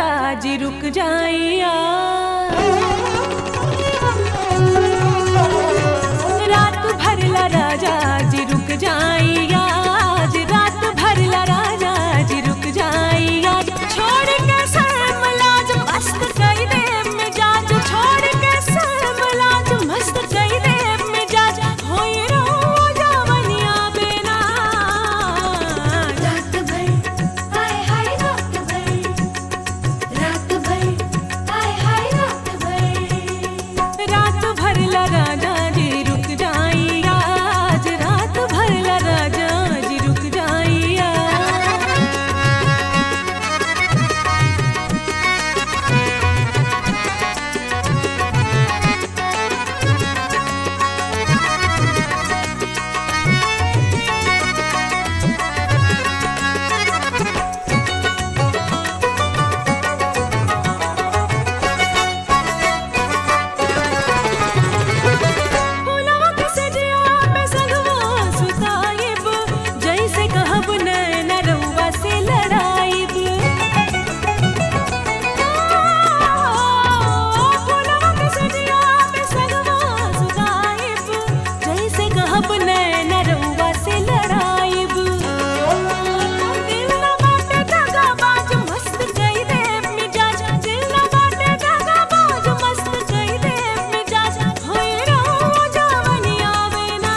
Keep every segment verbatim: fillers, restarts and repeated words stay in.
राजा जी रुक जाइया। रात भरला राजा जी रुक जाइया, आज रात भरला राजा जी रुक जाइया। छोड़ के सरमलाज मस्त कई दे मिजाज, छोड़ के सरमलाज मस्त कई दे मिजाज, होई रहो जवनिया बेना। रात भर हाय हाय रात भर, रात भर हाय हाय रात भर। रात भरला राजा जी रुक जाइया, आज रात भरला राजा जी रुक जाइया। फूलवा के सजिया पे संगवा सुताइब, जैसे कहब नैन रउआ से लड़ाइब। फूलवा के सजिया पे संगवा सुताइब, जैसे कहब नैन रउआ से लड़ाइब। दिल न बाटे दगाबाज मस्त कई दे मिजाज, दिल न बाटे दगाबाज मस्त कई दे मिजाज, होई रहो जवनिया बेना।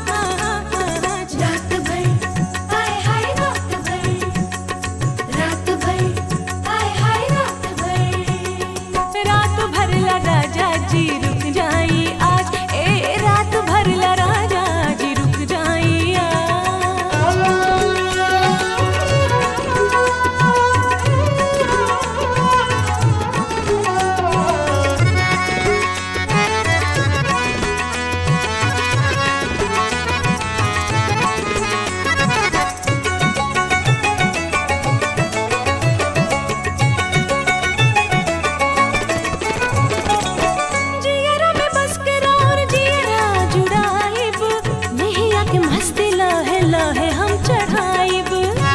रात भर हाय हाय रात भर, रात भर हाय हाय रात भर। रात भरला राजा जी रुक जाई आज, ए रात भरला राजा जी रुक जाइया। जियरा में बस के राउर जियरा जुड़ाइब, नैया के मस्ती लहे लहे हम चढ़ाइब।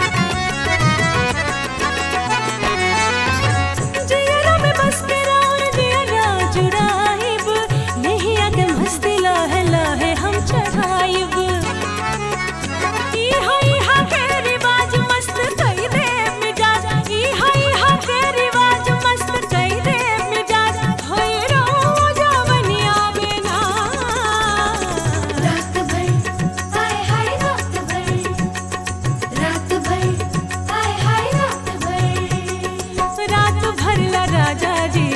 जियरा में बस के राउर जियरा जुड़ाइब, नैया के मस्ती लहे लहे हम चढ़ाइब। इहा इहा के रिवाज मस्त कई दे मिजाज, इहा इहा के रिवाज मस्त कई दे मिजाज, होई रहो जवनिया बेना। रात भर हाय हाय रात भर, रात भर हाय हाय रात भर। रात भरला राजा जी